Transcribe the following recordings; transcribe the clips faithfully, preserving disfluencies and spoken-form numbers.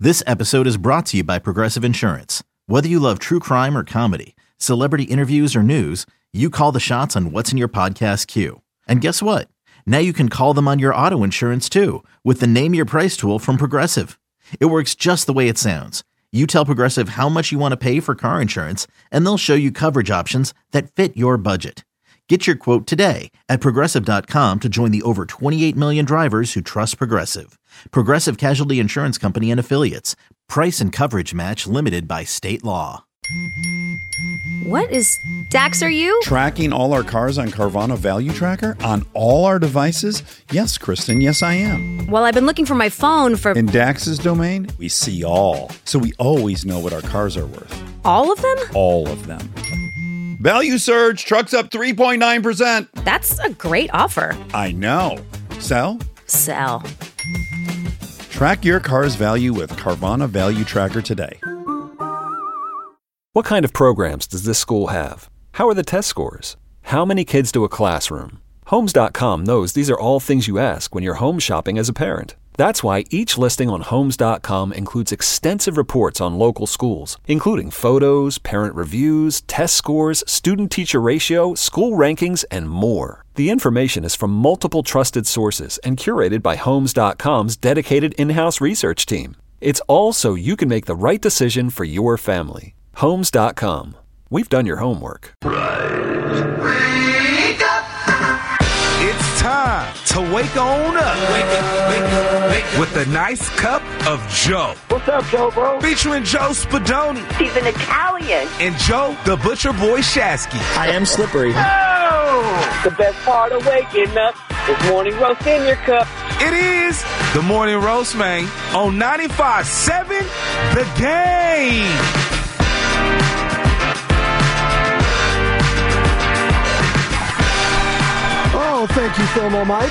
This episode is brought to you by Progressive Insurance. Whether you love true crime or comedy, celebrity interviews or news, you call the shots on what's in your podcast queue. And guess what? Now you can call them on your auto insurance too with the Name Your Price tool from Progressive. It works just the way it sounds. You tell Progressive how much you want to pay for car insurance, and they'll show you coverage options that fit your budget. Get your quote today at Progressive dot com to join the over twenty-eight million drivers who trust Progressive. Progressive Casualty Insurance Company and Affiliates. Price and coverage match limited by state law. What is Dax, are you? Tracking all our cars on Carvana Value Tracker on all our devices? Yes, Kristen, yes I am. Well, I've been looking for my phone for... In Dax's domain, we see all. So we always know what our cars are worth. All of them? All of them. Value surge, trucks up three point nine percent. That's a great offer. I know. Sell? Sell. Track your car's value with Carvana Value Tracker today. What kind of programs does this school have? How are the test scores? How many kids do a classroom? Homes dot com knows these are all things you ask when you're home shopping as a parent. That's why each listing on Homes dot com includes extensive reports on local schools, including photos, parent reviews, test scores, student-teacher ratio, school rankings, and more. The information is from multiple trusted sources and curated by Homes dot com's dedicated in-house research team. It's all so you can make the right decision for your family. Homes dot com. We've done your homework. It's time to wake on up. Wake up, wake up, wake up. With a nice cup of Joe. What's up, Joe, bro? Featuring Joe Spadoni. He's an Italian. And Joe, the Butcher Boy Shasky. I am slippery. Oh! The best part of waking up is morning roast in your cup. It is the Morning Roast, man, on ninety-five point seven The Game. Oh, thank you, Filmo Mike.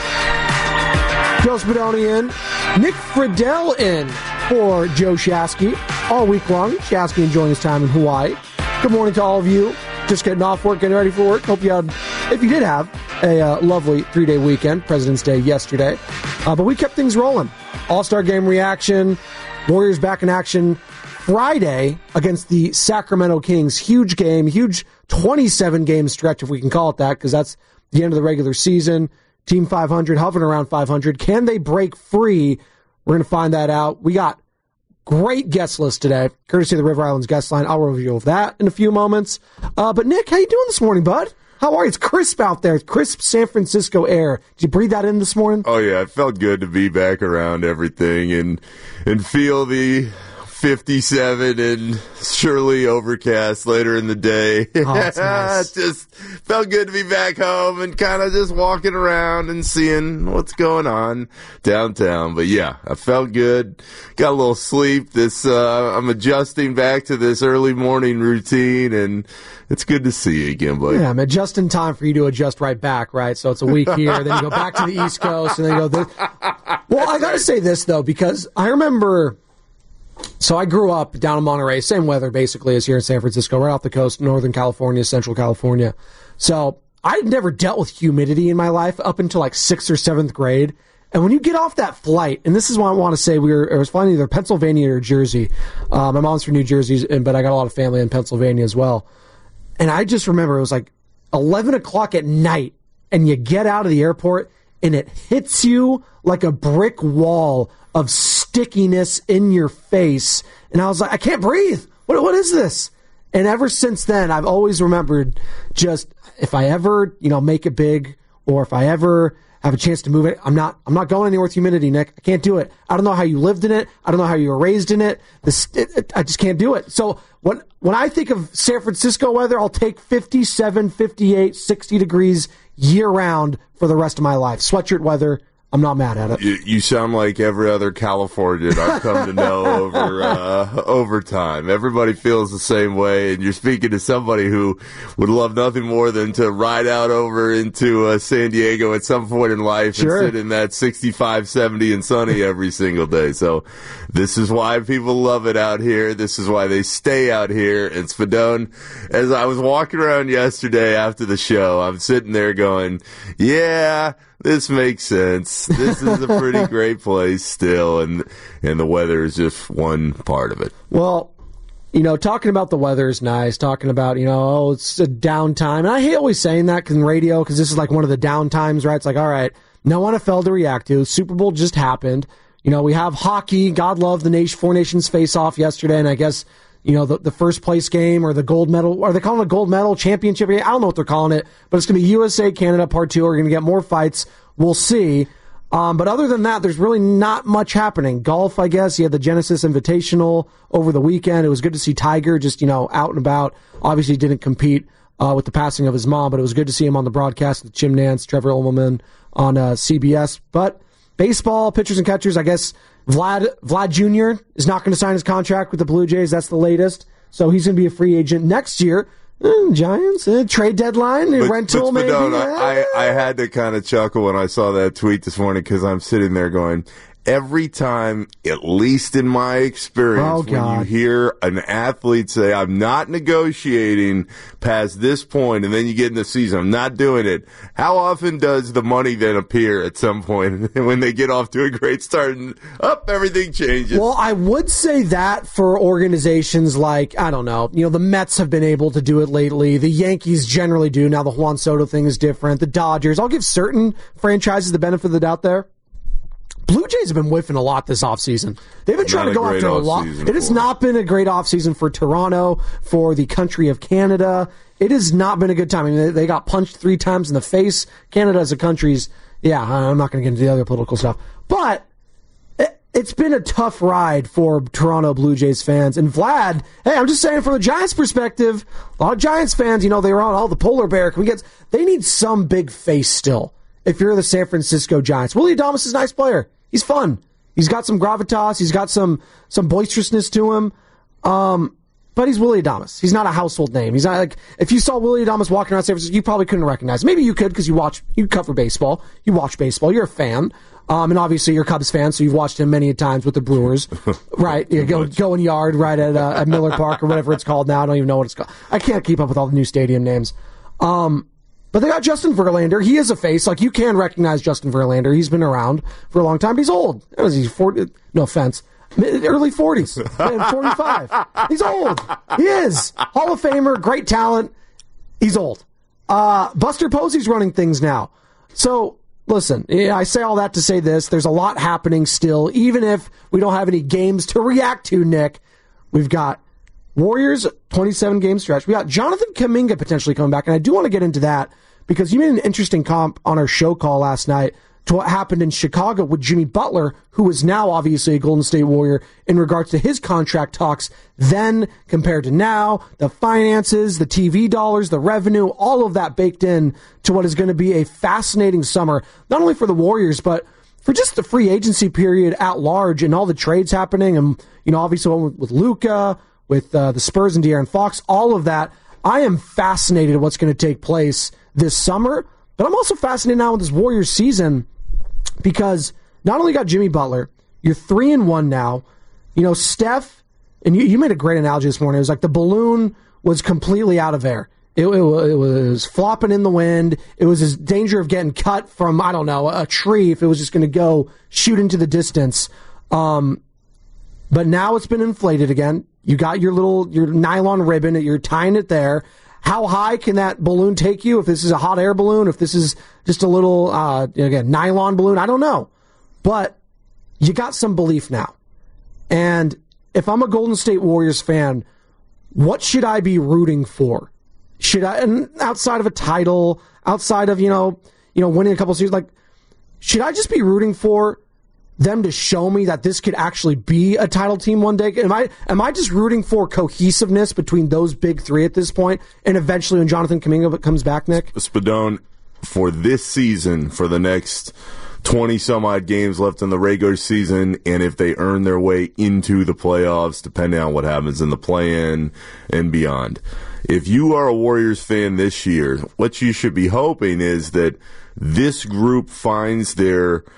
Joe Spadoni in. Nick Friedel in for Joe Shasky all week long. Shasky enjoying his time in Hawaii. Good morning to all of you. Just getting off work, getting ready for work. Hope you had, if you did have, a uh, lovely three-day weekend. President's Day yesterday. Uh, but we kept things rolling. All-Star Game reaction. Warriors back in action Friday against the Sacramento Kings. Huge game. Huge twenty-seven game stretch, if we can call it that, because that's the end of the regular season. Team five hundred, hovering around five hundred. Can they break free? We're going to find that out. We got great guest list today, courtesy of the River Islands guest line. I'll review that in a few moments. Uh, but Nick, how you doing this morning, bud? How are you? It's crisp out there. Crisp San Francisco air. Did you breathe that in this morning? Oh, yeah. It felt good to be back around everything and and feel the fifty-seven and surely overcast later in the day. Oh, that's nice. Just felt good to be back home and kind of just walking around and seeing what's going on downtown. But yeah, I felt good. Got a little sleep. This uh, I'm adjusting back to this early morning routine, and it's good to see you again, buddy. Yeah, man, just in time for you to adjust right back, right? So it's a week here, then you go back to the East Coast, and then you go this. Well, I got to say this, though, because I remember... So I grew up down in Monterey, same weather basically as here in San Francisco, right off the coast, Northern California, Central California. So I'd never dealt with humidity in my life up until like sixth or seventh grade. And when you get off that flight, and this is why I want to say we were, I was flying either Pennsylvania or Jersey. Uh, my mom's from New Jersey, but I got a lot of family in Pennsylvania as well. And I just remember it was like eleven o'clock at night, and you get out of the airport, and it hits you like a brick wall of stickiness in your face. And I was like, I can't breathe. What What is this? And ever since then, I've always remembered just, if I ever, you know, make it big, or if I ever have a chance to move it, I'm not I'm not going anywhere with humidity, Nick. I can't do it. I don't know how you lived in it. I don't know how you were raised in it. This, it, it I just can't do it. So when, when I think of San Francisco weather, I'll take fifty-seven, fifty-eight, sixty degrees year-round for the rest of my life. Sweatshirt weather, I'm not mad at it. You, you sound like every other Californian I've come to know over uh, over time. Everybody feels the same way, and you're speaking to somebody who would love nothing more than to ride out over into uh, San Diego at some point in life Sure. and sit in that sixty-five, seventy and sunny every single day. So this is why people love it out here. This is why they stay out here. And Spadone, as I was walking around yesterday after the show, I'm sitting there going, yeah, this makes sense. This is a pretty great place still, and and the weather is just one part of it. Well, you know, talking about the weather is nice. Talking about, you know, oh, it's a downtime. And I hate always saying that in radio because this is like one of the downtimes, right? It's like, all right, no N F L to react to. Super Bowl just happened. You know, we have hockey. God love the nation, Four Nations face-off yesterday, and I guess, you know, the, the first place game or the gold medal, are they calling it a gold medal championship game? I don't know what they're calling it, but it's going to be U S A, Canada, part two. We're going to get more fights. We'll see. Um, but other than that, there's really not much happening. Golf, I guess. You had the Genesis Invitational over the weekend. It was good to see Tiger just, you know, out and about. Obviously didn't compete uh, with the passing of his mom, but it was good to see him on the broadcast with Jim Nantz, Trevor Immelman on uh, C B S. But baseball, pitchers and catchers, I guess Vlad Vlad Junior is not going to sign his contract with the Blue Jays. That's the latest. So he's going to be a free agent next year. Mm, Giants, uh, trade deadline, but, rental but, but maybe. No, I, I had to kind of chuckle when I saw that tweet this morning because I'm sitting there going, every time, at least in my experience, oh, when you hear an athlete say, I'm not negotiating past this point, and then you get in the season, I'm not doing it, how often does the money then appear at some point when they get off to a great start and up, everything changes? Well, I would say that for organizations like, I don't know, you know, the Mets have been able to do it lately. The Yankees generally do. Now the Juan Soto thing is different. The Dodgers. I'll give certain franchises the benefit of the doubt there. Blue Jays have been whiffing a lot this offseason. They've been trying to go after a lot. It has not been a great offseason for Toronto, for the country of Canada. It has not been a good time. I mean, they got punched three times in the face. Canada as a country's, yeah, I'm not going to get into the other political stuff. But it, it's been a tough ride for Toronto Blue Jays fans. And Vlad, hey, I'm just saying from the Giants' perspective, a lot of Giants fans, you know, they were on, oh, the polar bear. Can we get, they need some big face still. If you're the San Francisco Giants, Willie Adames is a nice player. He's fun. He's got some gravitas. He's got some some boisterousness to him. Um, but he's Willie Adames. He's not a household name. He's not like, if you saw Willie Adames walking around San Francisco, you probably couldn't recognize him. Maybe you could because you watch, you cover baseball. You watch baseball. You're a fan. Um, and obviously you're a Cubs fan, so you've watched him many times with the Brewers. Right. You go, going yard right at, uh, at Miller Park or whatever it's called now. I don't even know what it's called. I can't keep up with all the new stadium names. Um, But they got Justin Verlander. He is a face. Like, you can recognize Justin Verlander. He's been around for a long time. But he's old. Was he forty? No offense. Early forties. forty-five. He's old. He is. Hall of Famer. Great talent. He's old. Uh, Buster Posey's running things now. So, listen, I say all that to say this. There's a lot happening still. Even if we don't have any games to react to, Nick, we've got Warriors, twenty-seven game stretch. We got Jonathan Kuminga potentially coming back, and I do want to get into that because you made an interesting comp on our show call last night to what happened in Chicago with Jimmy Butler, who is now obviously a Golden State Warrior, in regards to his contract talks then compared to now, the finances, the T V dollars, the revenue, all of that baked in to what is going to be a fascinating summer, not only for the Warriors, but for just the free agency period at large and all the trades happening. And, you know, obviously with, with Luka, with uh, the Spurs and De'Aaron Fox, all of that. I am fascinated at what's going to take place this summer, but I'm also fascinated now with this Warriors season because not only got Jimmy Butler, you're three and one now. You know, Steph, and you, you made a great analogy this morning. It was like the balloon was completely out of air. It, it, it was flopping in the wind. It was this danger of getting cut from, I don't know, a tree if it was just going to go shoot into the distance. Um, but now it's been inflated again. You got your little your nylon ribbon, you're tying it there. How high can that balloon take you? If this is a hot air balloon, if this is just a little, uh, again, nylon balloon, I don't know. But you got some belief now. And if I'm a Golden State Warriors fan, what should I be rooting for? Should I, and outside of a title, outside of, you know, you know, winning a couple series, like, should I just be rooting for them to show me that this could actually be a title team one day? Am I am I just rooting for cohesiveness between those big three at this point, and eventually when Jonathan Kuminga comes back, Nick? Spadone, for this season, for the next twenty some odd games left in the regular season, and if they earn their way into the playoffs, depending on what happens in the play-in and beyond. If you are a Warriors fan this year, what you should be hoping is that this group finds their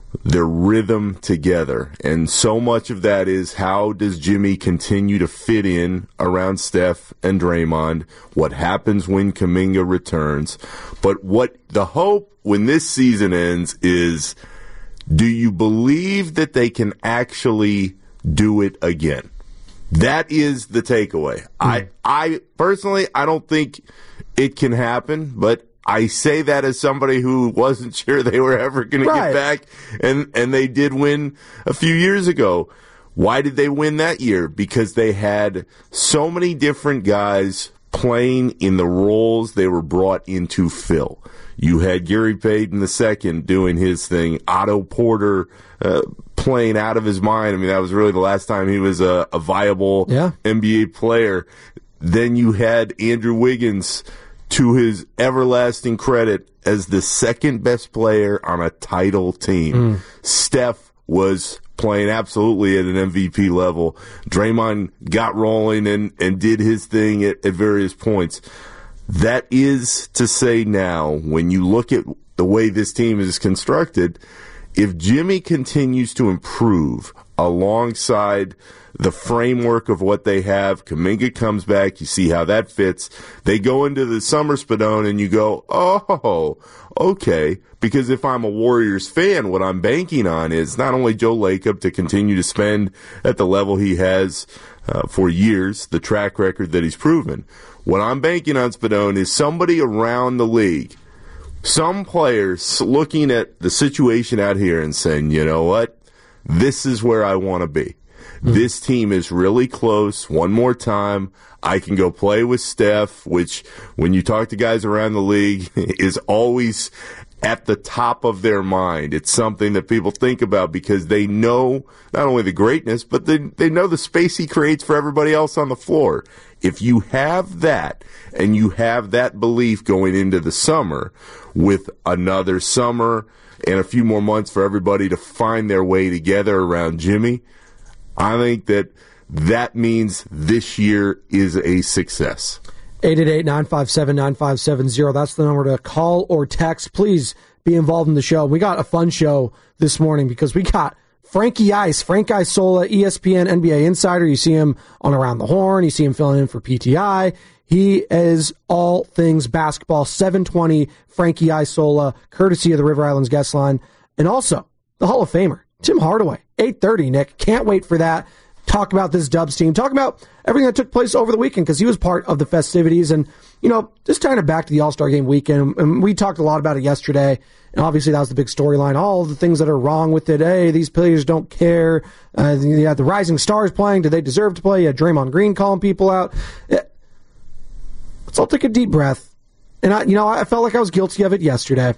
their rhythm together. And so much of that is, how does Jimmy continue to fit in around Steph and Draymond? What happens when Kuminga returns? But what the hope when this season ends is, do you believe that they can actually do it again? That is the takeaway. Mm. I, I personally, I don't think it can happen, but I say that as somebody who wasn't sure they were ever going right. to get back, and, and they did win a few years ago. Why did they win that year? Because they had so many different guys playing in the roles they were brought in to fill. You had Gary Payton the second doing his thing, Otto Porter uh, playing out of his mind. I mean, that was really the last time he was a, a viable yeah. N B A player. Then you had Andrew Wiggins, to his everlasting credit, as the second best player on a title team. Mm. Steph was playing absolutely at an M V P level. Draymond got rolling and, and did his thing at, at various points. That is to say, now, when you look at the way this team is constructed, if Jimmy continues to improve alongside the framework of what they have, Kuminga comes back, you see how that fits. They go into the summer, Spadone, and you go, oh, okay. Because if I'm a Warriors fan, what I'm banking on is not only Joe Lacob to continue to spend at the level he has uh, for years, the track record that he's proven. What I'm banking on, Spadone, is somebody around the league, some players looking at the situation out here and saying, you know what, this is where I want to be. Mm-hmm. This team is really close. One more time, I can go play with Steph, which, when you talk to guys around the league, is always at the top of their mind. It's something that people think about because they know not only the greatness, but they, they know the space he creates for everybody else on the floor. If you have that, and you have that belief going into the summer, with another summer and a few more months for everybody to find their way together around Jimmy, I think that that means this year is a success. eight eight eight, nine five seven, nine five seven zero. That's the number to call or text. Please be involved in the show. We got a fun show this morning because we got Frankie Ice, Frank Isola, E S P N N B A insider. You see him on Around the Horn. You see him filling in for P T I. He is all things basketball. seven twenty, Frankie Isola, courtesy of the River Islands guest line. And also, the Hall of Famer, Tim Hardaway, eight thirty, Nick. Can't wait for that. Talk about this Dubs team. Talk about everything that took place over the weekend, because he was part of the festivities. And, you know, just tying it back to the All-Star Game weekend, and we talked a lot about it yesterday, and obviously that was the big storyline. All the things that are wrong with it. Hey, these players don't care. Uh, you had the Rising Stars playing. Did they deserve to play? You had Draymond Green calling people out. Let's all take a deep breath. And, I, you know, I felt like I was guilty of it yesterday.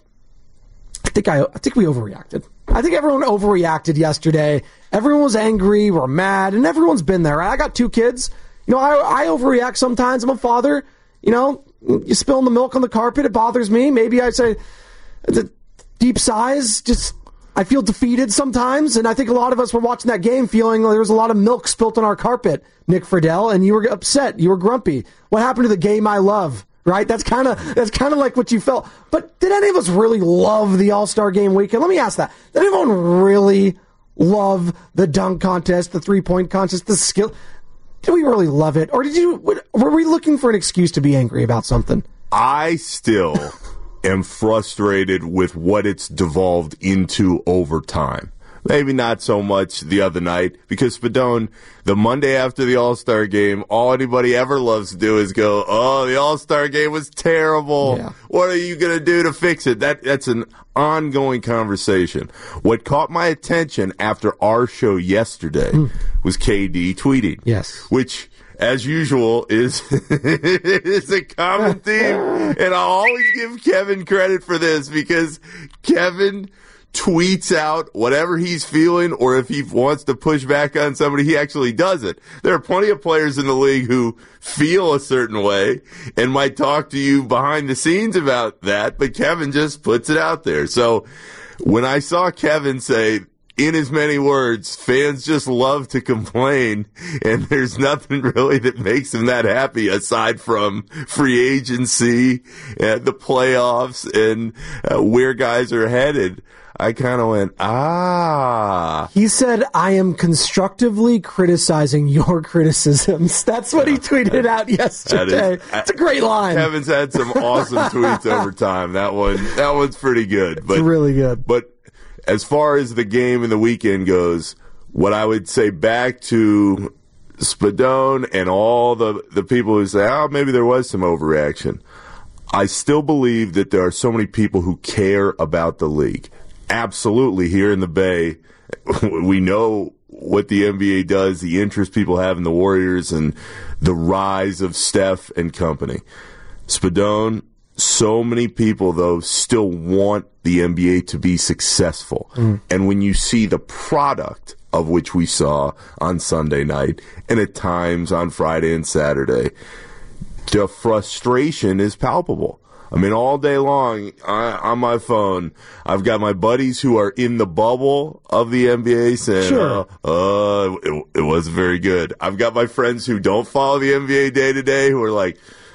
I think I, I think we overreacted. I think everyone overreacted yesterday. Everyone was angry, we're mad, and everyone's been there. I got two kids. You know, I, I overreact sometimes. I'm a father. You know, you spilling the milk on the carpet, it bothers me. Maybe I say the deep sighs. Just, I feel defeated sometimes, and I think a lot of us were watching that game feeling like there was a lot of milk spilt on our carpet, Nick Friedel, and you were upset. You were grumpy. What happened to the game I love? Right? That's kind of that's kind of like what you felt. But did any of us really love the All-Star Game weekend? Let me ask that. Did anyone really love the dunk contest, the three-point contest, the skill? Did we really love it? Or did you? Were we looking for an excuse to be angry about something? I still am frustrated with what it's devolved into over time. Maybe not so much the other night, because Spadone, the Monday after the All-Star Game, all anybody ever loves to do is go, oh, the All-Star Game was terrible. Yeah. What are you going to do to fix it? That That's an ongoing conversation. What caught my attention after our show yesterday mm. was K D tweeting. Yes. Which, as usual, is, is a common theme. And I'll always give Kevin credit for this, because Kevin tweets out whatever he's feeling, or if he wants to push back on somebody, he actually does it. There are plenty of players in the league who feel a certain way and might talk to you behind the scenes about that, but Kevin just puts it out there. So when I saw Kevin say, in as many words, fans just love to complain, and there's nothing really that makes them that happy aside from free agency, uh, the playoffs, and uh, where guys are headed, I kind of went, ah. He said, I am constructively criticizing your criticisms. That's what he tweeted out yesterday. Is, it's a great line. Kevin's had some awesome tweets over time. That one, that one's pretty good. But, it's really good. But as far as the game and the weekend goes, what I would say back to Spadone and all the, the people who say, oh, maybe there was some overreaction. I still believe that there are so many people who care about the league. Absolutely, here in the Bay, we know what the N B A does, the interest people have in the Warriors, and the rise of Steph and company. Spadone, so many people, though, still want the N B A to be successful. Mm. And when you see the product of which we saw on Sunday night, and at times on Friday and Saturday, the frustration is palpable. I mean, all day long I, on my phone, I've got my buddies who are in the bubble of the N B A saying, sure. uh, uh it, it wasn't very good. I've got my friends who don't follow the N B A day to day who are like,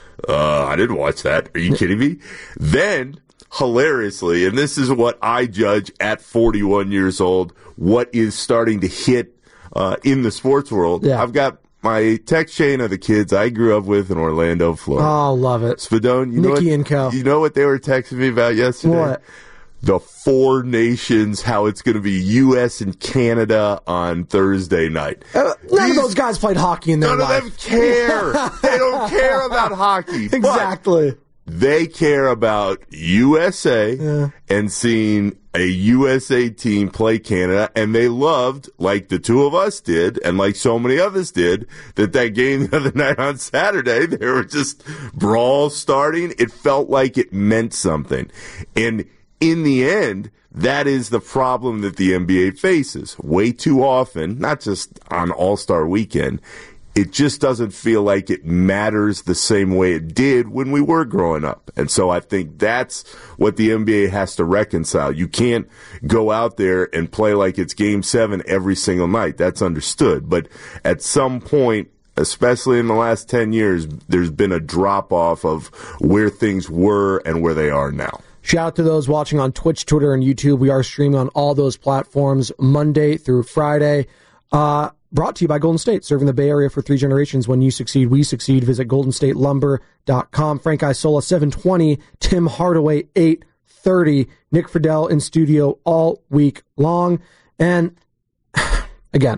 uh, I didn't watch that. Are you kidding me? Then, hilariously, and this is what I judge at forty-one years old, what is starting to hit uh, in the sports world. Yeah. I've got my text chain of the kids I grew up with in Orlando, Florida. Oh, love it. Spadone, you know Nikki what, and Co. You know what they were texting me about yesterday? What? The four nations, how it's going to be U S and Canada on Thursday night. Uh, none These, of those guys played hockey in their none life. None of them care. They don't care about hockey. Exactly. They care about U S A yeah. and seeing a U S A team play Canada, and they loved, like the two of us did, and like so many others did, that that game the other night on Saturday, there were just brawls starting. It felt like it meant something. And in the end, that is the problem that the N B A faces. Way too often, not just on All-Star Weekend, it just doesn't feel like it matters the same way it did when we were growing up. And so I think that's what the N B A has to reconcile. You can't go out there and play like it's game seven every single night. That's understood. But at some point, especially in the last ten years, there's been a drop-off of where things were and where they are now. Shout out to those watching on Twitch, Twitter, and YouTube. We are streaming on all those platforms Monday through Friday. Uh, brought to you by Golden State, serving the Bay Area for three generations. When you succeed, we succeed. Visit golden state lumber dot com. Frank Isola, seven twenty. Tim Hardaway, eight thirty. Nick Friedel in studio all week long. And, again,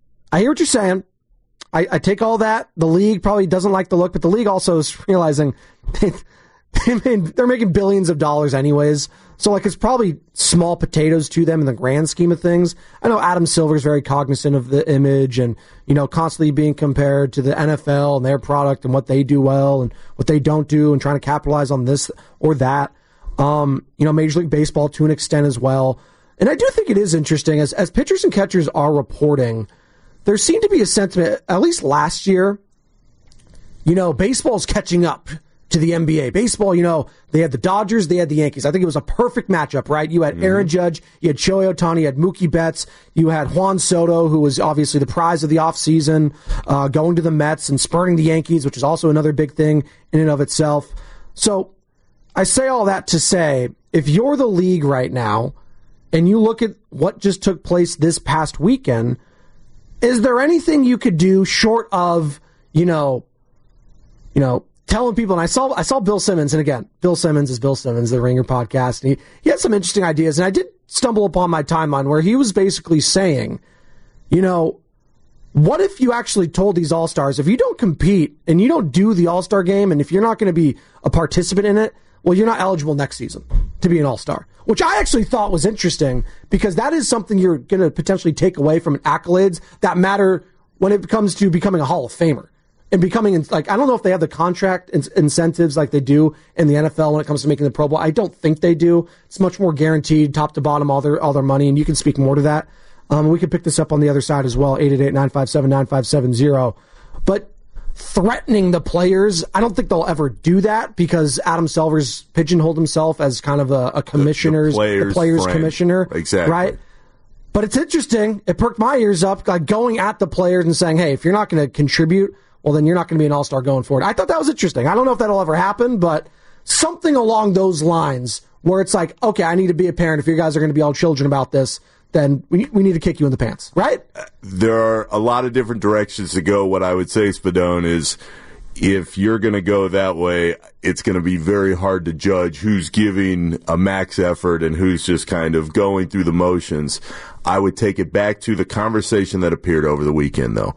I hear what you're saying. I, I take all that. The league probably doesn't like the look, but the league also is realizing they, they made, they're making billions of dollars anyways. So, like, it's probably small potatoes to them in the grand scheme of things. I know Adam Silver's very cognizant of the image and, you know, constantly being compared to the N F L and their product and what they do well and what they don't do and trying to capitalize on this or that. Um, you know, Major League Baseball to an extent as well. And I do think it is interesting, as, as pitchers and catchers are reporting, there seemed to be a sentiment, at least last year, you know, baseball's catching up to the N B A. Baseball, you know, they had the Dodgers, they had the Yankees. I think it was a perfect matchup, right? You had mm-hmm. Aaron Judge, you had Shohei Ohtani, you had Mookie Betts, you had Juan Soto, who was obviously the prize of the offseason, uh, going to the Mets and spurning the Yankees, which is also another big thing in and of itself. So I say all that to say, if you're the league right now and you look at what just took place this past weekend, is there anything you could do short of, you know, you know, telling people, and I saw I saw Bill Simmons, and again, Bill Simmons is Bill Simmons, the Ringer podcast, and he, he had some interesting ideas, and I did stumble upon my timeline where he was basically saying, you know, what if you actually told these All-Stars, if you don't compete and you don't do the All-Star game, and if you're not going to be a participant in it, well, you're not eligible next season to be an All-Star, which I actually thought was interesting because that is something you're going to potentially take away from accolades that matter when it comes to becoming a Hall of Famer. And becoming, like, I don't know if they have the contract in- incentives like they do in the N F L when it comes to making the Pro Bowl. I don't think they do. It's much more guaranteed, top to bottom, all their all their money, and you can speak more to that. Um, we could pick this up on the other side as well, eight eight eight, nine five seven, nine five seven zero. But threatening the players, I don't think they'll ever do that because Adam Silver's pigeonholed himself as kind of a, a commissioner's, the, the players, the players commissioner. Exactly. Right? But it's interesting. It perked my ears up, like going at the players and saying, hey, if you're not going to contribute, well, then you're not going to be an all-star going forward. I thought that was interesting. I don't know if that'll ever happen, but something along those lines where it's like, okay, I need to be a parent. If you guys are going to be all children about this, then we we need to kick you in the pants, right? There are a lot of different directions to go. What I would say, Spadone, is if you're going to go that way, it's going to be very hard to judge who's giving a max effort and who's just kind of going through the motions. I would take it back to the conversation that appeared over the weekend, though.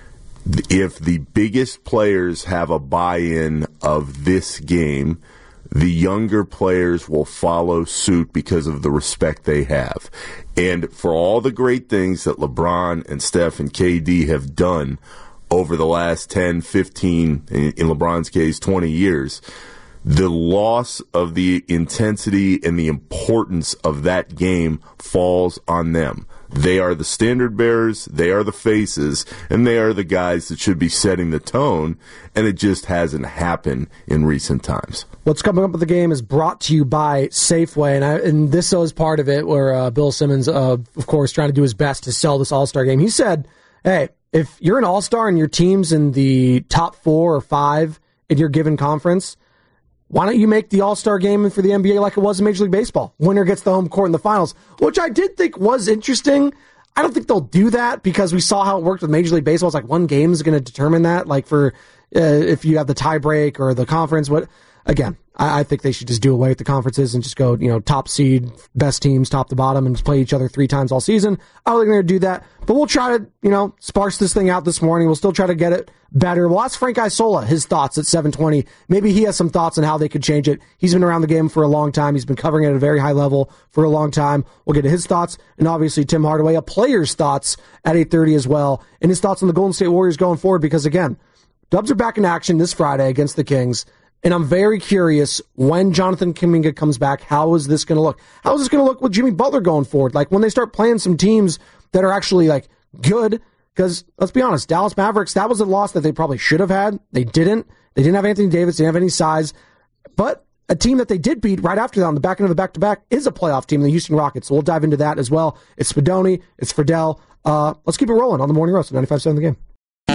If the biggest players have a buy-in of this game, the younger players will follow suit because of the respect they have. And for all the great things that LeBron and Steph and K D have done over the last ten, fifteen, in LeBron's case, twenty years, the loss of the intensity and the importance of that game falls on them. They are the standard bearers, they are the faces, and they are the guys that should be setting the tone, and it just hasn't happened in recent times. What's coming up with the game is brought to you by Safeway, and, I, and this is part of it where uh, Bill Simmons, uh, of course, trying to do his best to sell this All-Star game. He said, hey, if you're an All-Star and your team's in the top four or five in your given conference, why don't you make the All-Star game for the N B A like it was in Major League Baseball? Winner gets the home court in the finals, which I did think was interesting. I don't think they'll do that because we saw how it worked with Major League Baseball. It's like one game is going to determine that, like for uh, if you have the tie break or the conference. What Again, I, I think they should just do away with the conferences and just go, you know, top seed, best teams, top to bottom, and just play each other three times all season. I don't think they're going to do that, but we'll try to, you know, sparse this thing out this morning. We'll still try to get it better. We'll ask Frank Isola his thoughts at seven twenty. Maybe he has some thoughts on how they could change it. He's been around the game for a long time. He's been covering it at a very high level for a long time. We'll get to his thoughts, and obviously Tim Hardaway, a player's thoughts at eight thirty as well, and his thoughts on the Golden State Warriors going forward, because again, Dubs are back in action this Friday against the Kings, and I'm very curious when Jonathan Kuminga comes back, how is this going to look? How is this going to look with Jimmy Butler going forward? Like when they start playing some teams that are actually like good. Because, let's be honest, Dallas Mavericks, that was a loss that they probably should have had. They didn't. They didn't have Anthony Davis. They didn't have any size. But a team that they did beat right after that on the back end of the back-to-back is a playoff team, the Houston Rockets. So we'll dive into that as well. It's Spadoni. It's Friedel. Uh, let's keep it rolling on the Morning Roast at ninety-five seven The Game.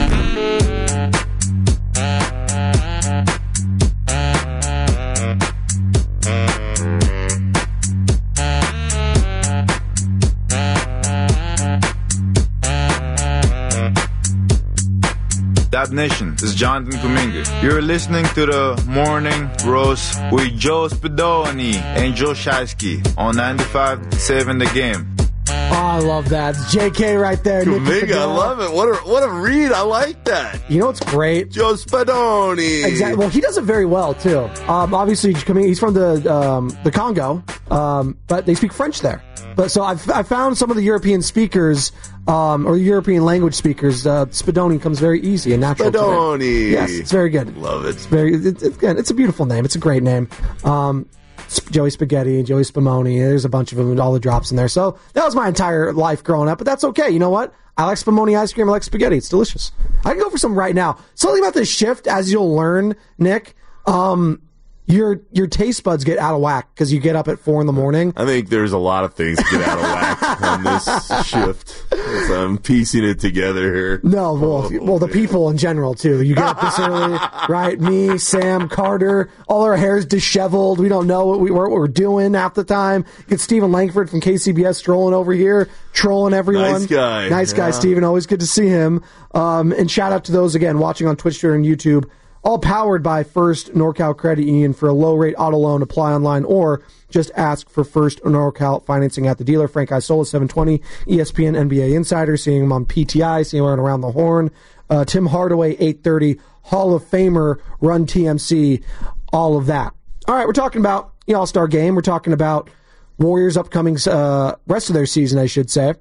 Dub Nation, this is Jonathan Kuminga. You're listening to the Morning Roast with Joe Spadoni and Joe Shiesty on ninety-five seven The Game. Oh, I love that. It's J K right there. Kuminga, I love it. What a, what a read. I like that. You know what's great? Joe Spadoni. Exactly. Well, he does it very well, too. Um, obviously, he's from the um, the Congo, um, but they speak French there. But so I've I found some of the European speakers, um, or European language speakers. Uh, Spadoni comes very easy and natural. Spadoni. Yes, it's very good. Love it. It's very. It, it, again, it's a beautiful name. It's a great name. Um, Joey Spaghetti, Joey Spumoni. There's a bunch of them, and all the drops in there. So that was my entire life growing up. But that's okay. You know what? I like Spumoni ice cream. I like spaghetti. It's delicious. I can go for some right now. Something about this shift, as you'll learn, Nick. Um, Your your taste buds get out of whack because you get up at four in the morning. I think there's a lot of things that get out of whack on this shift. As I'm piecing it together here. No, well, oh, well, the people in general too. You get up this early, right? Me, Sam, Carter, all our hair's disheveled. We don't know what, we, what we're doing half the time. Get Stephen Langford from K C B S strolling over here, trolling everyone. Nice guy. Nice guy, yeah. Stephen. Always good to see him. Um, and shout out to those, again, watching on Twitch, Twitter, and YouTube. All powered by First NorCal Credit Union. For a low-rate auto loan, apply online or just ask for First NorCal financing at the dealer. Frank Isola, seven twenty, E S P N N B A Insider, seeing him on P T I, seeing him around the horn. Uh, Tim Hardaway, eight thirty, Hall of Famer, Run T M C, all of that. All right, we're talking about the All-Star Game. We're talking about Warriors' upcoming uh, rest of their season, I should say.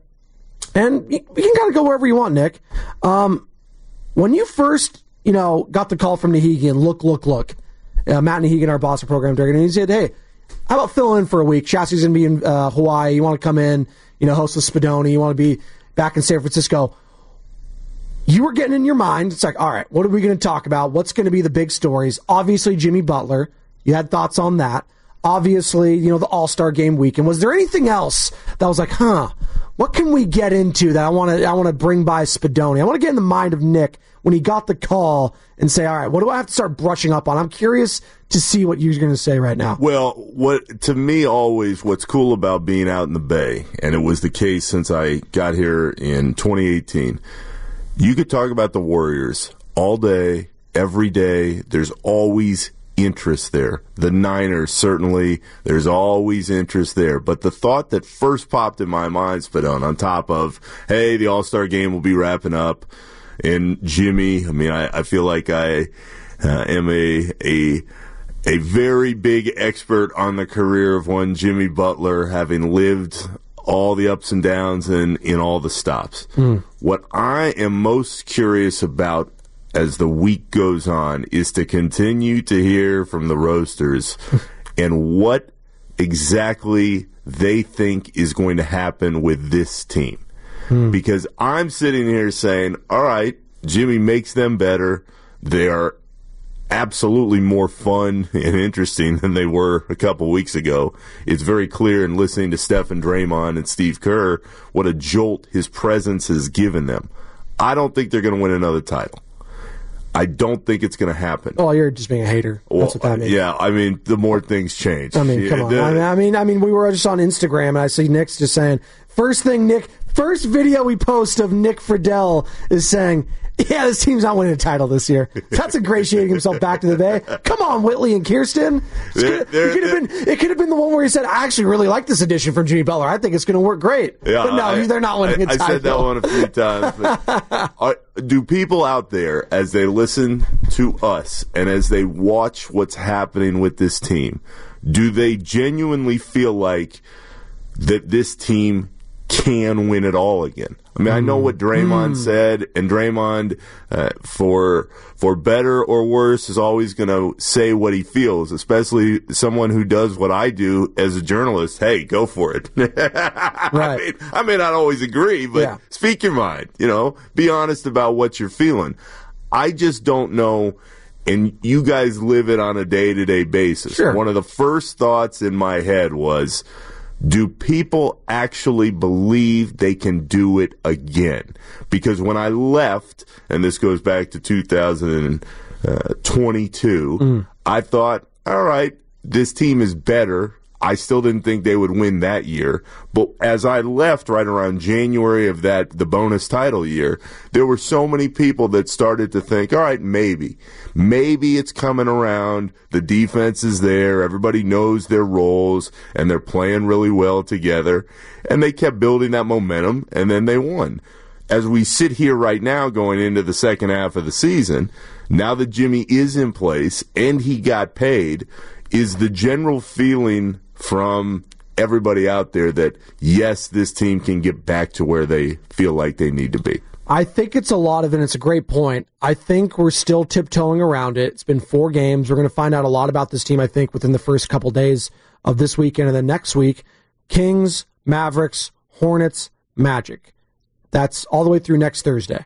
And we can kind of go wherever you want, Nick. Um, when you first... you know, got the call from Nahigian, look, look, look. Uh, Matt Nahigian, our Boston program director, and he said, hey, how about filling in for a week? Chassie's going to be in uh, Hawaii. You want to come in, you know, host with Spadoni. You want to be back in San Francisco. You were getting in your mind, it's like, all right, what are we going to talk about? What's going to be the big stories? Obviously, Jimmy Butler. You had thoughts on that. Obviously, you know, the All-Star Game weekend. Was there anything else that was like, huh, what can we get into that I want to I want to bring by Spadoni? I want to get in the mind of Nick when he got the call and say, all right, what do I have to start brushing up on? I'm curious to see what you're going to say right now. Well, what to me always what's cool about being out in the Bay, and it was the case since I got here in twenty eighteen, you could talk about the Warriors all day, every day. There's always interest there. The Niners, certainly, there's always interest there. But the thought that first popped in my mind, Spadone, on top of, hey, the All-Star game will be wrapping up, and Jimmy, I mean, I, I feel like I uh, am a a a very big expert on the career of one Jimmy Butler, having lived all the ups and downs and in all the stops. Mm. What I am most curious about as the week goes on is to continue to hear from the roasters and what exactly they think is going to happen with this team. Hmm. Because I'm sitting here saying, all right, Jimmy makes them better. They are absolutely more fun and interesting than they were a couple weeks ago. It's very clear in listening to Steph and Draymond and Steve Kerr what a jolt his presence has given them. I don't think they're going to win another title. I don't think it's going to happen. Oh, you're just being a hater. That's well, what that means. Yeah, I mean, the more things change. I mean, come on. The, I mean, I mean, I mean, we were just on Instagram, and I see Nick's just saying, first thing, Nick, first video we post of Nick Friedel is saying, yeah, this team's not winning a title this year. That's ingratiating himself back to the Bay. Come on, Whitley and Kirsten. They're, they're, it could have been. It could have been the one where he said, "I actually really like this addition from Jimmy Butler. I think it's going to work great." Yeah, but no, I, they're not winning I, a title. I said that one a few times. But are, do people out there, as they listen to us and as they watch what's happening with this team, do they genuinely feel like that this team can win it all again? I mean, I know what Draymond mm. said, and Draymond, uh, for for better or worse, is always going to say what he feels, especially someone who does what I do as a journalist. Hey, go for it. Right. I mean, I may not always agree, but yeah. Speak your mind. You know, be honest about what you're feeling. I just don't know, and you guys live it on a day-to-day basis. Sure. One of the first thoughts in my head was, do people actually believe they can do it again? Because when I left, and this goes back to two thousand twenty-two, mm. I thought, all right, this team is better. I still didn't think they would win that year. But as I left right around January of that, the bonus title year, there were so many people that started to think, all right, maybe. Maybe it's coming around. The defense is there. Everybody knows their roles, and they're playing really well together. And they kept building that momentum, and then they won. As we sit here right now going into the second half of the season, now that Jimmy is in place and he got paid, is the general feeling from everybody out there that, yes, this team can get back to where they feel like they need to be? I think it's a lot of it, and it's a great point. I think we're still tiptoeing around it. It's been four games. We're going to find out a lot about this team, I think, within the first couple days of this weekend. And then next week, Kings, Mavericks, Hornets, Magic. That's all the way through next Thursday.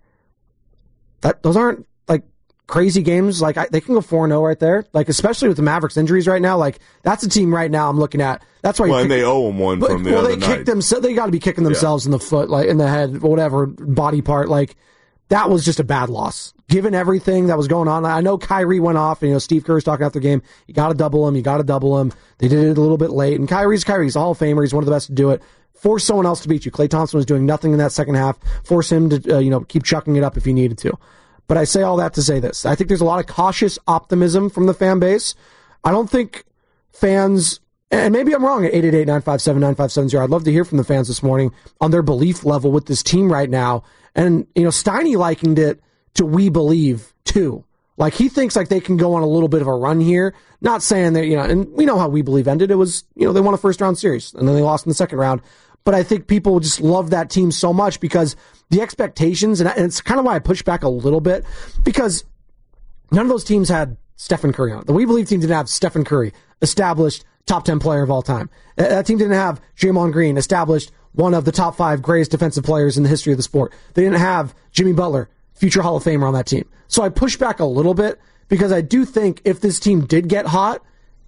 That Those aren't, like, crazy games. Like, I, they can go four and oh right there. Like, especially with the Mavericks injuries right now. Like, that's a team right now I'm looking at. That's why. Well, and kick, they owe them one from the well, other they kicked night. them. So they got to be kicking themselves yeah. in the foot, like in the head, whatever body part. Like, that was just a bad loss. Given everything that was going on, I know Kyrie went off, and you know Steve Kerr's talking after the game. You got to double him. You got to double him. They did it a little bit late, and Kyrie's Kyrie. He's a Hall of Famer. He's one of the best to do it. Force someone else to beat you. Klay Thompson was doing nothing in that second half. Force him to uh, you know keep chucking it up if he needed to. But I say all that to say this. I think there's a lot of cautious optimism from the fan base. I don't think fans, and maybe I'm wrong, at eight eight eight, nine five seven, nine five seven zero. I'd love to hear from the fans this morning on their belief level with this team right now. And, you know, Steiny likened it to We Believe, too. Like, he thinks like they can go on a little bit of a run here. Not saying that, you know, and we know how We Believe ended. It was, you know, they won a first-round series, and then they lost in the second round. But I think people just love that team so much because the expectations, and it's kind of why I push back a little bit, because none of those teams had Stephen Curry on it. The We Believe team didn't have Stephen Curry, established top ten player of all time. That team didn't have Draymond Green, established one of the top five greatest defensive players in the history of the sport. They didn't have Jimmy Butler, future Hall of Famer on that team. So I push back a little bit because I do think if this team did get hot,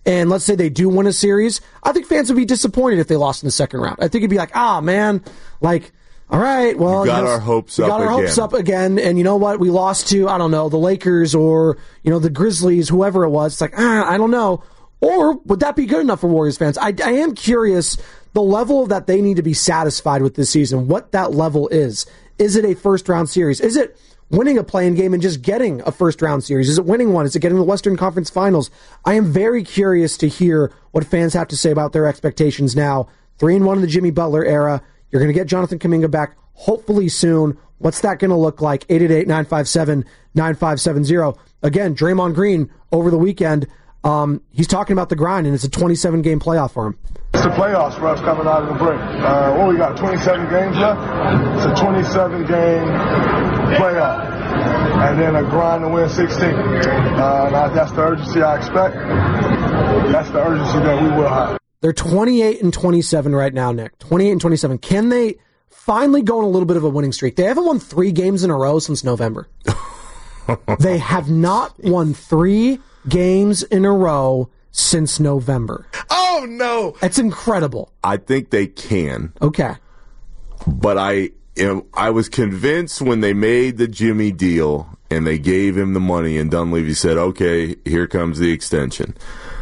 and let's say they do win a series, I think fans would be disappointed if they lost in the second round. I think it'd be like, ah, man, like, all right, well, we got you know, our hopes we up got our again. hopes up again, and you know what? We lost to, I don't know, the Lakers or, you know, the Grizzlies, whoever it was. It's like, ah, I don't know. Or would that be good enough for Warriors fans? I, I am curious the level that they need to be satisfied with this season, what that level is. Is it a first-round series? Is it winning a play-in game and just getting a first-round series? Is it winning one? Is it getting the Western Conference Finals? I am very curious to hear what fans have to say about their expectations now. Three and one in the Jimmy Butler era. You're going to get Jonathan Kuminga back hopefully soon. What's that going to look like? eight eight eight, nine five seven, nine five seven zero. Again, Draymond Green over the weekend, um, he's talking about the grind, and it's a twenty-seven game playoff for him. It's the playoffs for us coming out of the break. Uh, what we got, twenty-seven games left? It's a twenty-seven game playoff. And then a grind to win sixteen. Uh, now that's the urgency I expect. That's the urgency that we will have. They're twenty-eight and twenty-seven right now, Nick. twenty-eight and twenty-seven. Can they finally go on a little bit of a winning streak? They haven't won three games in a row since November. They have not won three games in a row since November. Oh, no. That's incredible. I think they can. Okay. But I am, I was convinced when they made the Jimmy deal and they gave him the money and Dunleavy said, okay, here comes the extension.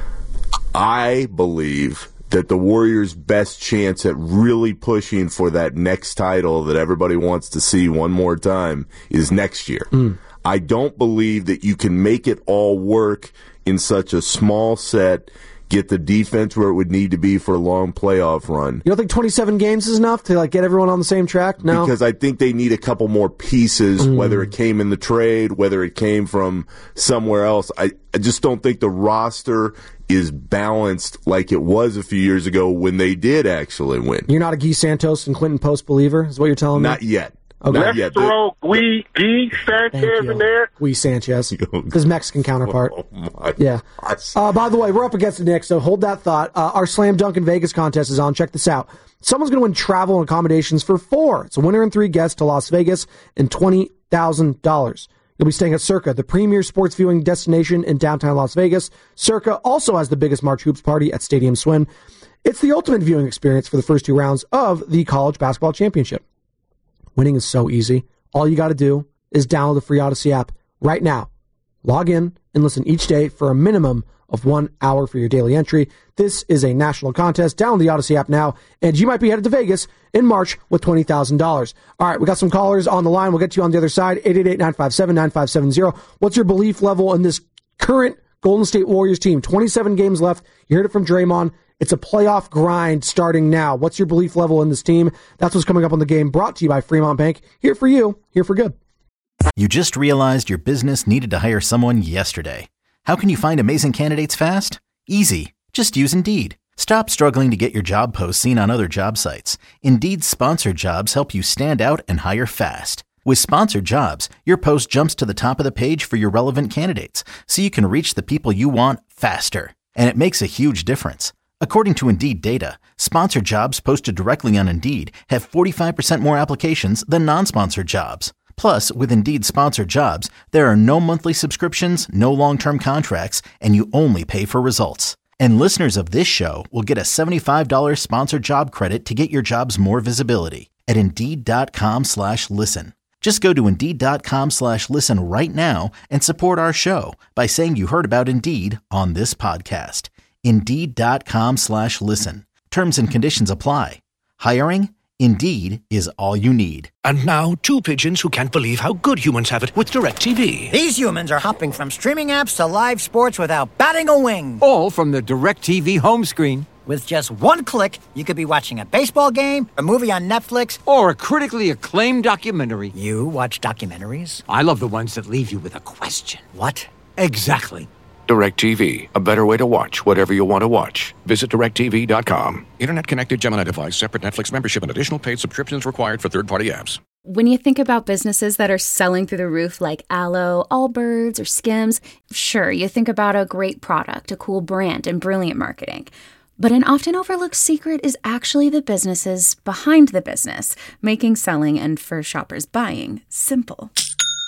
I believe that the Warriors' best chance at really pushing for that next title that everybody wants to see one more time is next year. Mm. I don't believe that you can make it all work in such a small set, get the defense where it would need to be for a long playoff run. You don't think twenty-seven games is enough to like get everyone on the same track? No. Because I think they need a couple more pieces, mm. whether it came in the trade, whether it came from somewhere else. I, I just don't think the roster is balanced like it was a few years ago when they did actually win. You're not a Guy Santos and Quentin Post believer, is what you're telling me? Not yet. Okay. Not Let's yet. throw Guy, Guy Sanchez in there. Guy Sanchez, his Mexican counterpart. Oh my yeah. Uh, by the way, we're up against the Knicks, so hold that thought. Uh, our Slam Dunk in Vegas contest is on. Check this out. Someone's going to win travel and accommodations for four. It's a winner and three guests to Las Vegas and twenty thousand dollars. You'll be staying at Circa, the premier sports viewing destination in downtown Las Vegas. Circa also has the biggest March Hoops party at Stadium Swin. It's the ultimate viewing experience for the first two rounds of the College Basketball Championship. Winning is so easy. All you got to do is download the free Odyssey app right now. Log in and listen each day for a minimum of one hour for your daily entry. This is a national contest. Download the Odyssey app now, and you might be headed to Vegas in March with twenty thousand dollars. All right, we got some callers on the line. We'll get to you on the other side. eight eight eight, nine five seven, nine five seven zero. What's your belief level in this current Golden State Warriors team? twenty-seven games left. You heard it from Draymond. It's a playoff grind starting now. What's your belief level in this team? That's what's coming up on The Game, brought to you by Fremont Bank. Here for you, here for good. You just realized your business needed to hire someone yesterday. How can you find amazing candidates fast? Easy. Just use Indeed. Stop struggling to get your job posts seen on other job sites. Indeed's sponsored jobs help you stand out and hire fast. With sponsored jobs, your post jumps to the top of the page for your relevant candidates, so you can reach the people you want faster. And it makes a huge difference. According to Indeed data, sponsored jobs posted directly on Indeed have forty-five percent more applications than non-sponsored jobs. Plus, with Indeed sponsored jobs, there are no monthly subscriptions, no long-term contracts, and you only pay for results. And listeners of this show will get a seventy-five dollars sponsored job credit to get your jobs more visibility at Indeed.com slash listen. Just go to Indeed.com slash listen right now and support our show by saying you heard about Indeed on this podcast. Indeed.com slash listen. Terms and conditions apply. Hiring? Indeed is all you need. And now, two pigeons who can't believe how good humans have it with DirecTV. These humans are hopping from streaming apps to live sports without batting a wing. All from the DirecTV home screen. With just one click, you could be watching a baseball game, a movie on Netflix, or a critically acclaimed documentary. You watch documentaries? I love the ones that leave you with a question. What? Exactly. DirecTV, a better way to watch whatever you want to watch. Visit direct T V dot com. Internet-connected Gemini device, separate Netflix membership, and additional paid subscriptions required for third-party apps. When you think about businesses that are selling through the roof like Aloe, Allbirds, or Skims, sure, you think about a great product, a cool brand, and brilliant marketing. But an often overlooked secret is actually the businesses behind the business, making selling and for shoppers buying simple.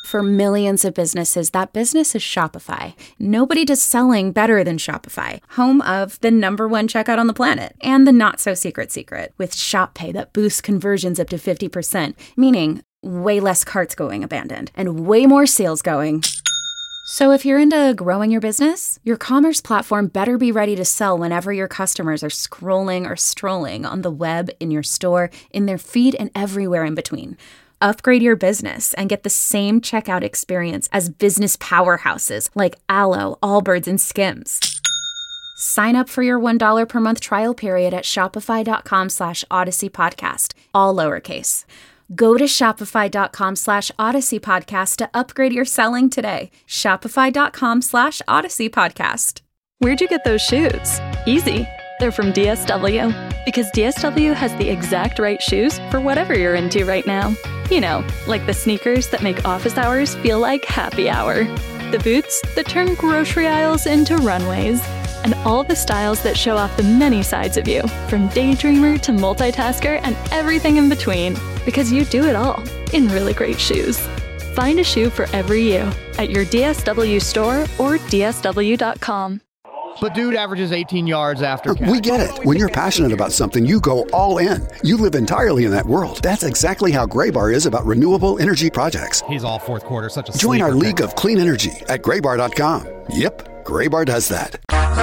For millions of businesses, that business is Shopify. Nobody does selling better than Shopify, home of the number one checkout on the planet and the not-so-secret secret with Shop Pay that boosts conversions up to fifty percent, meaning way less carts going abandoned and way more sales going. So if you're into growing your business, your commerce platform better be ready to sell whenever your customers are scrolling or strolling on the web, in your store, in their feed, and everywhere in between. Upgrade your business and get the same checkout experience as business powerhouses like Alo, Allbirds, and Skims. Sign up for your one dollar per month trial period at shopify.com slash Odyssey Podcast, all lowercase. Go to shopify.com slash Odyssey Podcast to upgrade your selling today. Shopify.com slash Odyssey Podcast. Where'd you get those shoes? Easy. They're from D S W. Because D S W has the exact right shoes for whatever you're into right now. You know, like the sneakers that make office hours feel like happy hour. The boots that turn grocery aisles into runways. And all the styles that show off the many sides of you, from daydreamer to multitasker and everything in between. Because you do it all in really great shoes. Find a shoe for every you at your D S W store or D S W dot com. But dude averages eighteen yards after catch. We get it. When you're passionate about something, you go all in. You live entirely in that world. That's exactly how Graybar is about renewable energy projects. He's all fourth quarter, such a Join our sleeper league pick. of clean energy at graybar dot com. Yep, Graybar does that.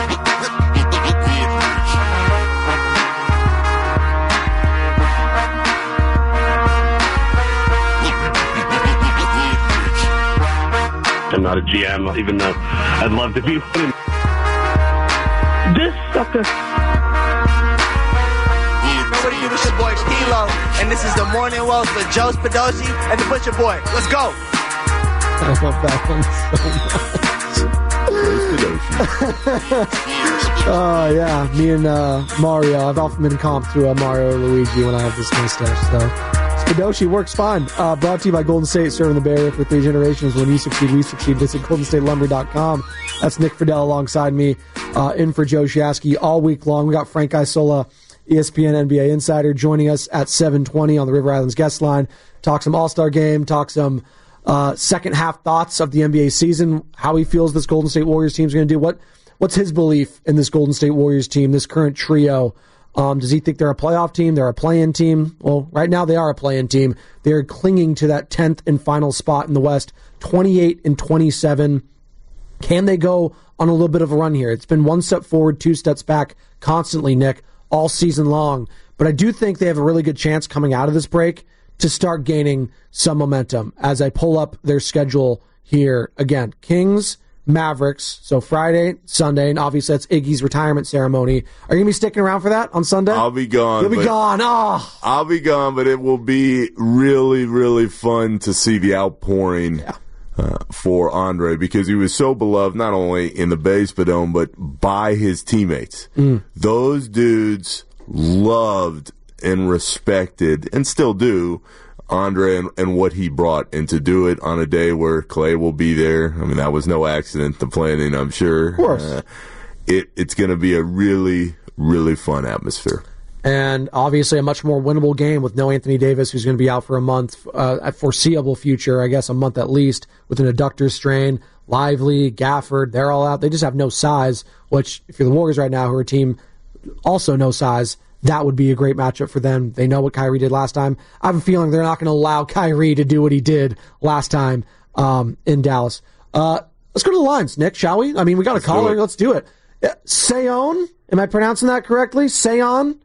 I'm not a G M, even though I'd love to be one. This sucker. What do you do? It's your boy Kilo, and this is the Morning Roast with Joe Spadosi and the Butcher Boy. Let's go. I love that one so much. Oh, yeah. Me and uh, Mario. I've often been comped to uh, Mario or Luigi when I have this mustache, so. Spadoshi works fine. Uh, brought to you by Golden State, serving the Bay Area for three generations. When you succeed, we succeed. Visit golden state lumber dot com. That's Nick Friedel alongside me, uh, in for Joe Shasky all week long. We got Frank Isola, E S P N N B A Insider, joining us at seven twenty on the River Islands guest line. Talk some All-Star game, talk some uh, second half thoughts of the N B A season, how he feels this Golden State Warriors team is going to do. What What's his belief in this Golden State Warriors team, this current trio? Um, does he think they're a playoff team? They're a play-in team? Well, right now they are a play-in team. They're clinging to that tenth and final spot in the West, twenty-eight and twenty-seven. Can they go on a little bit of a run here? It's been one step forward, two steps back constantly, Nick, all season long. But I do think they have a really good chance coming out of this break to start gaining some momentum as I pull up their schedule here. Again, Kings, Mavericks, so Friday, Sunday, and obviously that's Iggy's retirement ceremony. Are you going to be sticking around for that on Sunday? I'll be gone. You'll be gone. Oh. I'll be gone, but it will be really, really fun to see the outpouring yeah. uh, for Andre because he was so beloved not only in the Bay Spadone, but by his teammates. Mm. Those dudes loved and respected, and still do, Andre and, and what he brought, and to do it on a day where Clay will be there. I mean, that was no accident, the planning, I'm sure. Of course. Uh, it, it's going to be a really, really fun atmosphere. And obviously a much more winnable game with no Anthony Davis, who's going to be out for a month, uh, at foreseeable future, I guess a month at least, with an adductor strain. Lively, Gafford, they're all out. They just have no size, which, if you're the Warriors right now, who are a team also no size, that would be a great matchup for them. They know what Kyrie did last time. I have a feeling they're not going to allow Kyrie to do what he did last time um, in Dallas. Uh, let's go to the lines, Nick, shall we? I mean, we got a let's caller. Do let's do it. Uh, Sayon, am I pronouncing that correctly? Sayon?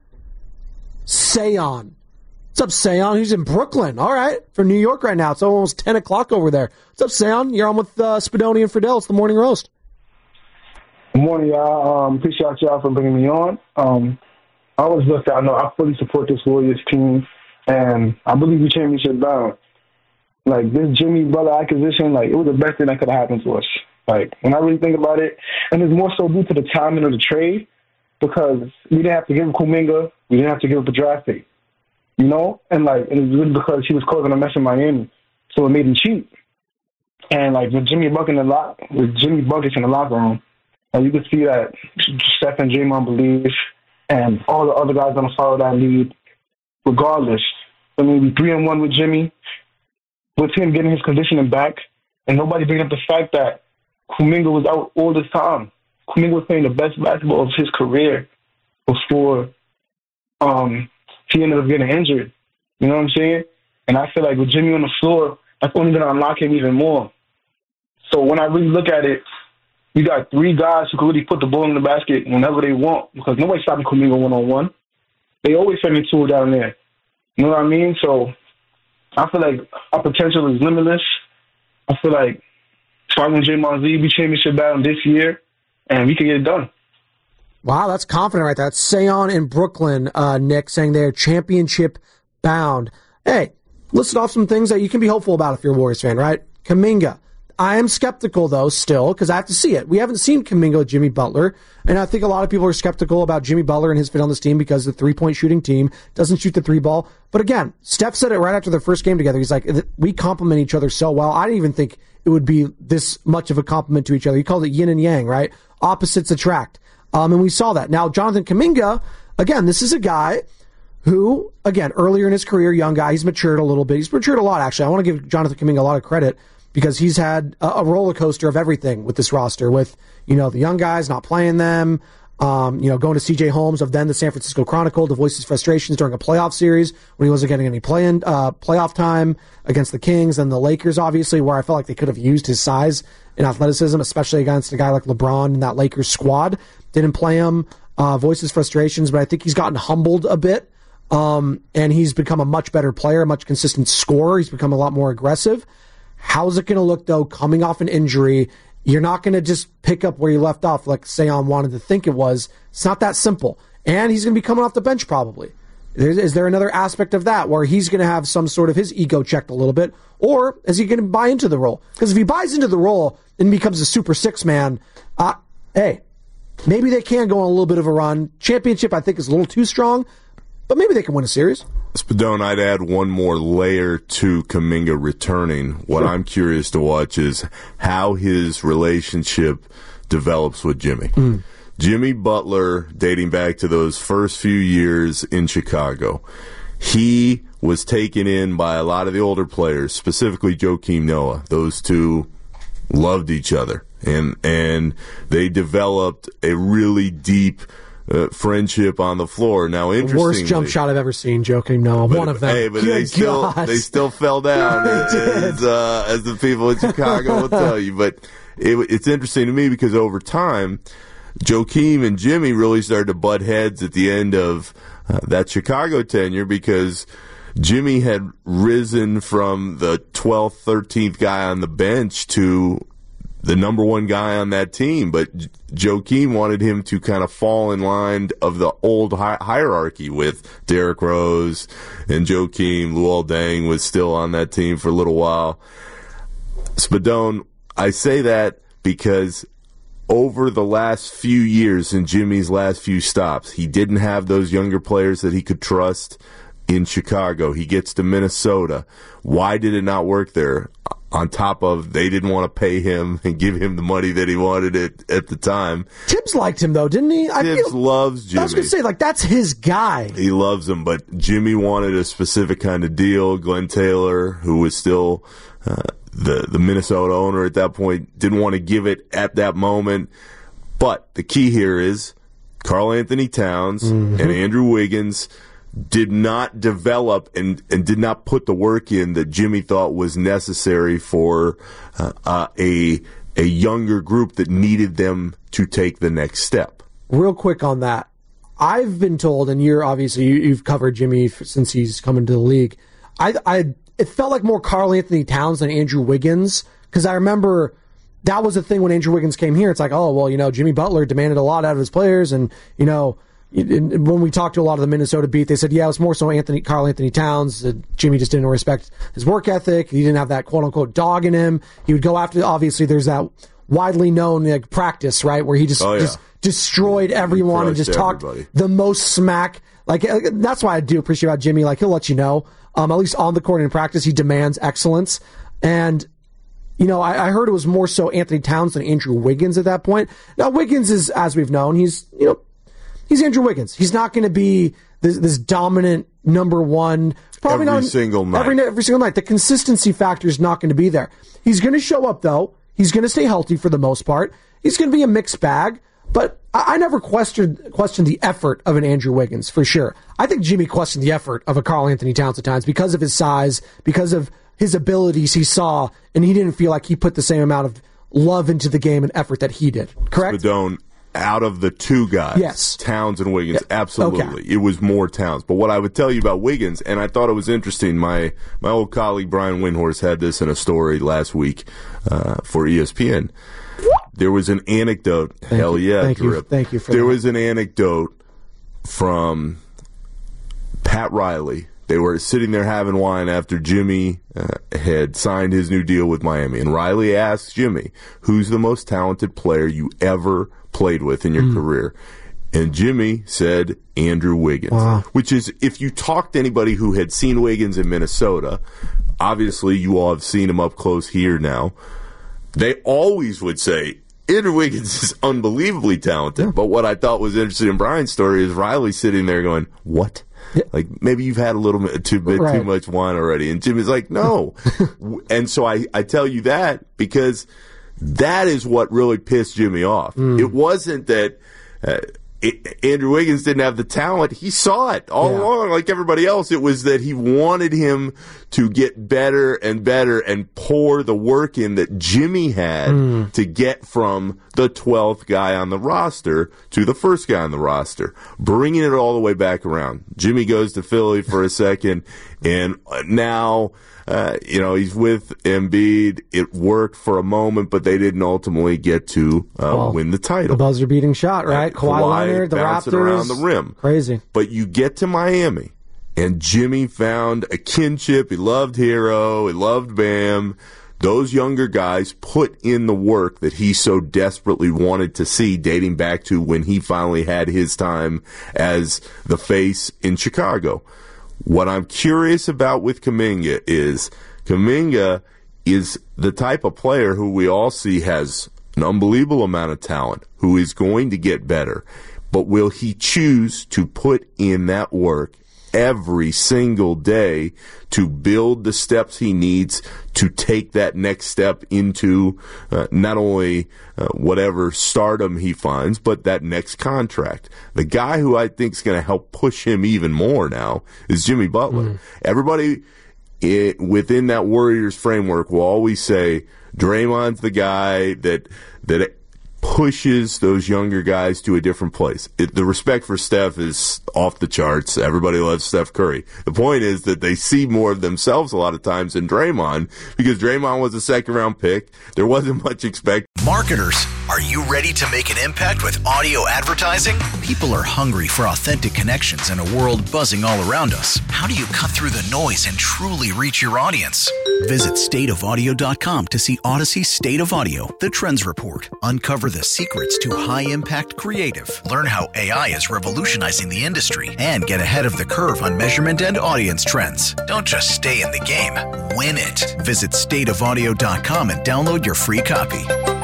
Sayon. What's up, Sayon? He's in Brooklyn. All right. From New York right now. It's almost ten o'clock over there. What's up, Sayon? You're on with uh, Spadoni and Friedel. It's the Morning Roast. Good morning, y'all. Um, appreciate y'all for bringing me on. Um, I always look I know I fully support this Warriors team, and I believe we championship bound. Like, this Jimmy Butler acquisition, like, it was the best thing that could have happened to us. Like, when I really think about it, and it's more so due to the timing of the trade, because we didn't have to give up Kuminga, we didn't have to give up a draft pick, you know? And, like, it was really because he was causing a mess in Miami, so it made him cheap. And, like, with Jimmy Bucket in the lock, with Jimmy Buckets in the locker room, and you could see that Steph and Draymond believe, and all the other guys going to follow that lead regardless. I mean, we three and one with Jimmy. with him getting his conditioning back, and nobody bringing up the fact that Kuminga was out all this time. Kuminga was playing the best basketball of his career before um, he ended up getting injured. You know what I'm saying? And I feel like with Jimmy on the floor, that's only going to unlock him even more. So when I really look at it, you got three guys who can really put the ball in the basket whenever they want, because nobody's stopping Kuminga one-on-one. They always send me two down there. You know what I mean? So I feel like our potential is limitless. I feel like following Draymond Z, we championship battle this year, and we can get it done. Wow, that's confident right there. That's Seon in Brooklyn, uh, Nick, saying they're championship bound. Hey, listed off some things that you can be hopeful about if you're a Warriors fan, right? Kuminga. I am skeptical, though, still, because I have to see it. We haven't seen Kuminga with Jimmy Butler, and I think a lot of people are skeptical about Jimmy Butler and his fit on this team because the three-point shooting team doesn't shoot the three ball. But again, Steph said it right after their first game together. He's like, we complement each other so well. I didn't even think it would be this much of a compliment to each other. He called it yin and yang, right? Opposites attract. Um, and we saw that. Now, Jonathan Kuminga, again, this is a guy who, again, earlier in his career, young guy, he's matured a little bit. He's matured a lot, actually. I want to give Jonathan Kuminga a lot of credit, because he's had a roller coaster of everything with this roster, with, you know, the young guys not playing them, um, you know, going to C J Holmes of then the San Francisco Chronicle to voice his frustrations during a playoff series when he wasn't getting any play-in, uh, playoff time against the Kings and the Lakers, obviously, where I felt like they could have used his size and athleticism, especially against a guy like LeBron in that Lakers squad. Didn't play him, uh, voice his frustrations, but I think he's gotten humbled a bit, um, and he's become a much better player, a much consistent scorer. He's become a lot more aggressive. How's it going to look, though, coming off an injury? You're not going to just pick up where you left off like Seon wanted to think it was. It's not that simple. And he's going to be coming off the bench probably. Is there another aspect of that where he's going to have some sort of his ego checked a little bit? Or is he going to buy into the role? Because if he buys into the role and becomes a super six man, uh, hey, maybe they can go on a little bit of a run. Championship, I think, is a little too strong, but maybe they can win a series. Spadone, I'd add one more layer to Kuminga returning. What sure. I'm curious to watch is how his relationship develops with Jimmy. Mm. Jimmy Butler, dating back to those first few years in Chicago, he was taken in by a lot of the older players, specifically Joakim Noah. Those two loved each other, and and they developed a really deep Uh, friendship on the floor. Now, interestingly, worst jump shot I've ever seen, Joakim Noah. One of them. Hey, but they still they still fell down, as, uh, as the people in Chicago will tell you. But it, it's interesting to me because over time, Joakim and Jimmy really started to butt heads at the end of uh, that Chicago tenure, because Jimmy had risen from the twelfth, thirteenth guy on the bench to the number one guy on that team, but Joakim wanted him to kind of fall in line of the old hi- hierarchy with Derrick Rose and Joakim. Luol Deng was still on that team for a little while. Spadone, I say that because over the last few years in Jimmy's last few stops, he didn't have those younger players that he could trust in Chicago. He gets to Minnesota. Why did it not work there? On top of they didn't want to pay him and give him the money that he wanted at, at the time. Tibbs liked him, though, didn't he? I Tibbs feel, loves Jimmy. I was going to say, like, that's his guy. He loves him, but Jimmy wanted a specific kind of deal. Glenn Taylor, who was still uh, the, the Minnesota owner at that point, didn't want to give it at that moment. But the key here is Karl Anthony Towns mm-hmm. and Andrew Wiggins did not develop and, and did not put the work in that Jimmy thought was necessary for uh, uh, a a younger group that needed them to take the next step. Real quick on that, I've been told, and you're obviously you, you've covered Jimmy since he's come into the league. I, I it felt like more Karl Anthony Towns than Andrew Wiggins, because I remember that was the thing when Andrew Wiggins came here. It's like, oh well, you know, Jimmy Butler demanded a lot out of his players, and you know. When we talked to a lot of the Minnesota beat, they said, yeah, it was more so Anthony, Karl Anthony Towns. Uh, Jimmy just didn't respect his work ethic. He didn't have that quote-unquote dog in him. He would go after, obviously, there's that widely known like, practice, right, where he just, oh, yeah. just destroyed everyone and just talked everybody. the most smack. Like uh, that's why I do appreciate about Jimmy. Like, he'll let you know, um, at least on the court and in practice, he demands excellence. And, you know, I, I heard it was more so Anthony Towns than Andrew Wiggins at that point. Now, Wiggins is, as we've known, he's, you know, he's Andrew Wiggins. He's not going to be this, this dominant, number one. Probably every not single night. Every, every single night. The consistency factor is not going to be there. He's going to show up, though. He's going to stay healthy for the most part. He's going to be a mixed bag. But I, I never questioned questioned the effort of an Andrew Wiggins, for sure. I think Jimmy questioned the effort of a Karl Anthony Towns at times because of his size, because of his abilities he saw, and he didn't feel like he put the same amount of love into the game and effort that he did. Correct? Spadone, out of the two guys, yes. Towns and Wiggins, yeah. absolutely. Okay. It was more Towns. But what I would tell you about Wiggins, and I thought it was interesting, my, my old colleague Brian Windhorst had this in a story last week uh, for E S P N. There was an anecdote. Thank hell you. yeah, Thank Drip. you. Thank you for There that. was an anecdote from Pat Riley. They were sitting there having wine after Jimmy uh, had signed his new deal with Miami. And Riley asked Jimmy, who's the most talented player you ever played with in your mm. career? And Jimmy said Andrew Wiggins, wow. which is, if you talk to anybody who had seen Wiggins in Minnesota, obviously you all have seen him up close here now, they always would say, Andrew Wiggins is unbelievably talented. Yeah. But what I thought was interesting in Brian's story is Riley sitting there going, what? Yeah. Like, maybe you've had a little bit too, bit right. too much wine already. And Jimmy's like, no. And so I, I tell you that because that is what really pissed Jimmy off. Mm. It wasn't that uh, it, Andrew Wiggins didn't have the talent. He saw it all yeah. along like everybody else. It was that he wanted him to get better and better and pour the work in that Jimmy had mm. to get from the twelfth guy on the roster to the first guy on the roster, bringing it all the way back around. Jimmy goes to Philly for a second, and now uh, you know he's with Embiid. It worked for a moment, but they didn't ultimately get to uh, well, win the title. The buzzer-beating shot, right? Kawhi, Kawhi Leonard, the Raptors, around the rim, crazy. But you get to Miami. And Jimmy found a kinship. He loved Hero. He loved Bam. Those younger guys put in the work that he so desperately wanted to see, dating back to when he finally had his time as the face in Chicago. What I'm curious about with Kuminga is Kuminga is the type of player who we all see has an unbelievable amount of talent, who is going to get better. But will he choose to put in that work every single day to build the steps he needs to take that next step into uh, not only uh, whatever stardom he finds, but that next contract? The guy who I think is going to help push him even more now is Jimmy Butler. Mm. Everybody it, within that Warriors framework will always say Draymond's the guy that that pushes those younger guys to a different place. It, the respect for Steph is off the charts. Everybody loves Steph Curry. The point is that they see more of themselves a lot of times than Draymond, because Draymond was a second-round pick. There wasn't much expect. Marketers, are you ready to make an impact with audio advertising? People are hungry for authentic connections in a world buzzing all around us. How do you cut through the noise and truly reach your audience? Visit state of audio dot com to see Odyssey State of Audio, the Trends Report. Uncover the secrets to high-impact creative. Learn how A I is revolutionizing the industry and get ahead of the curve on measurement and audience trends. Don't just stay in the game, win it. Visit state of audio dot com and download your free copy.